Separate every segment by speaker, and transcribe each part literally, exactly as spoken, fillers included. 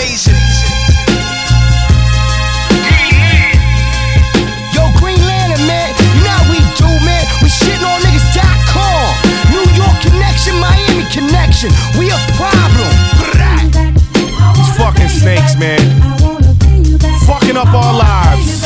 Speaker 1: invasion.
Speaker 2: Yo, Green Lantern, man, you know how we do, man. We shitting on niggas dot com. New York connection, Miami connection. We a problem.
Speaker 3: These fucking snakes, man. Fucking up our lives.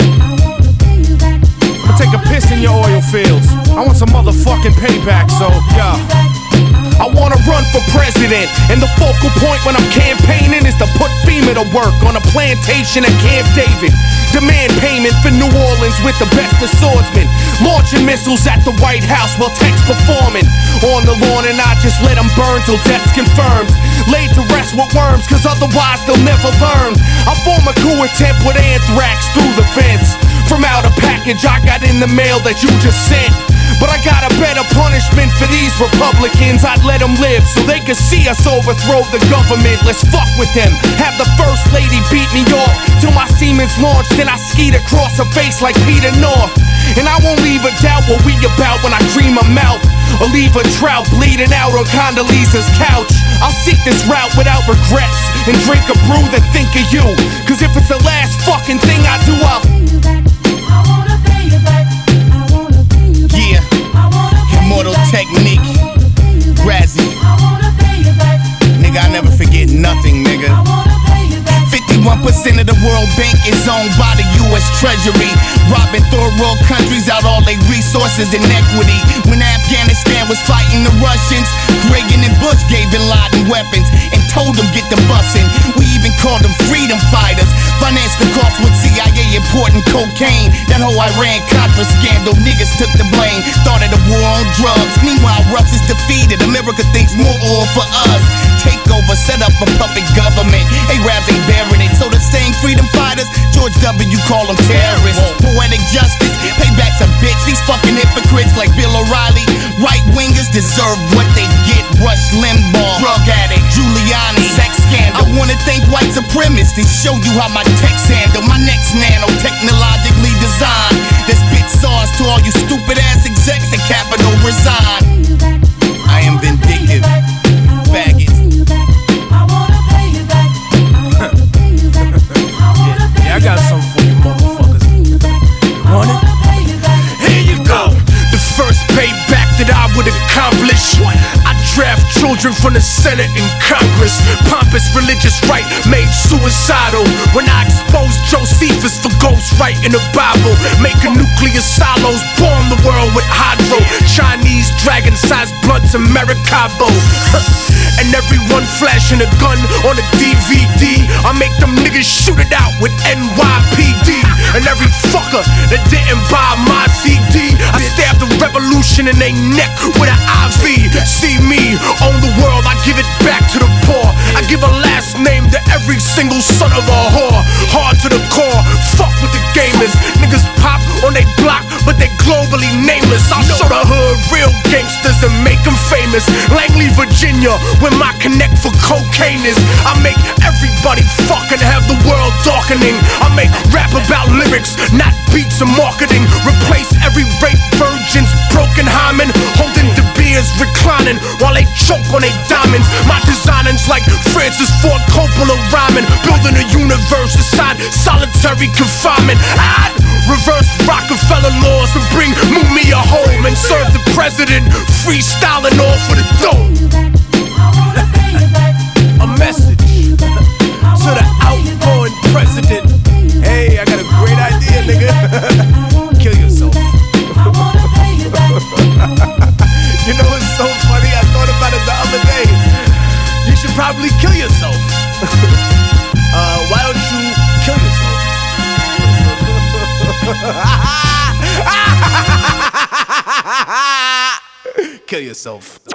Speaker 3: I'ma take a piss in your oil fields. I want some motherfucking payback, so, yeah. I wanna run for president, and the focal point when I'm campaigning is to put FEMA to work on a plantation at Camp David. Demand payment for New Orleans with the best of swordsmen. Launching missiles at the White House while techs performing on the lawn, and I just let them burn till death's confirmed. Laid to rest with worms, cause otherwise they'll never learn. I form a coup attempt with anthrax through the fence. From out a package I got in the mail that you just sent. But I got a better punishment for these Republicans. I'd let them live so they could see us overthrow the government. Let's fuck with them. Have the first lady beat me off till my semen's launched. Then I skied across her face like Peter North. And I won't leave a doubt what we about when I cream her mouth, or leave a trout bleeding out on Condoleezza's couch. I'll seek this route without regrets and drink a brew that think of you. Cause if it's the last fucking thing I do, I'll
Speaker 1: Immortal Technique, Razzie. Nigga, I never forget nothing, nigga. fifty-one percent of the World Bank is owned by the U S Treasury. Robbing third world countries out all their resources and equity. When Afghanistan was fighting the Russians, Reagan and Bush gave Bin Laden weapons and told them get the bussin'. We even called them freedom fighters. Financed the cost with C I A importing cocaine. That whole Iran-Contra scandal, niggas took the blame. Started a war on drugs. Meanwhile, Russ is defeated. America thinks more oil for us. Take over, set up a puppet government. Arabs ain't bearing it. So the same freedom fighters, George W. call them terrorists. Poetic justice, payback's a bitch. These fucking hypocrites like Bill O'Reilly. Right-wingers deserve what they get. Rush Limbaugh, drug addict, Giuliani, sex scandal. I wanna thank white supremacists and show you how my text handle. My next nano, technologically designed. That spit sauce to all you stupid ass execs at Capitol resign. I am vindictive, faggots.
Speaker 3: Yeah, I got something for you motherfuckers. You want it? Here you go. The first payback that I would accomplish. I draft children from the Senate and Congress. Pompous religious right made suicidal when I exposed Josephus for ghostwriting the Bible. Making nuclear silos, bomb the world with hydro. Chinese dragon-sized blunts in Maracaibo. And everyone flashing a gun on a D V D. I make them niggas shoot it out with N Y P D. And every fucker that didn't buy my C D, I stab the revolution in their neck with an I V. See me own the world, I give it back to the poor. I give a last name to every single son of a whore. Hard to the core, fuck with the gamers. Niggas pop on they block, but they globally nameless. I'll show the hood real gangsters and make them famous. Langley, Virginia, where my connect for cocaine is. I make everybody fucking have the world darkening. I make rap about lyrics, not beats and marketing. Replace every rape virgin's broken hymen, holding the beers reclining while they choke on their diamonds. My designing's like Francis Ford Coppola rhyming, building a universe inside solitary confinement. I'd reverse Rockefeller laws and bring Mumia home and serve the president, freestyling off of the dome. A message to the outgoing president. Hey, I got a great idea, nigga. Kill yourself. You know what's so funny? I thought about it the other day. You should probably kill yourself. uh, why don't you kill yourself? Kill yourself.